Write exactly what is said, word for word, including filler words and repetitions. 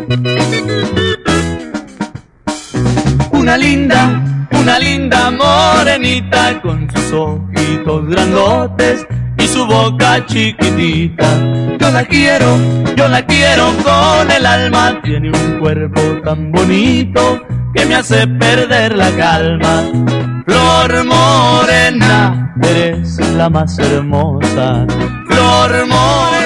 Una linda, una linda morenita con sus ojitos grandotes y su boca chiquitita. Yo la quiero, yo la quiero con el alma. Tiene un cuerpo tan bonito que me hace perder la calma. Flor morena, eres la más hermosa. Flor morena.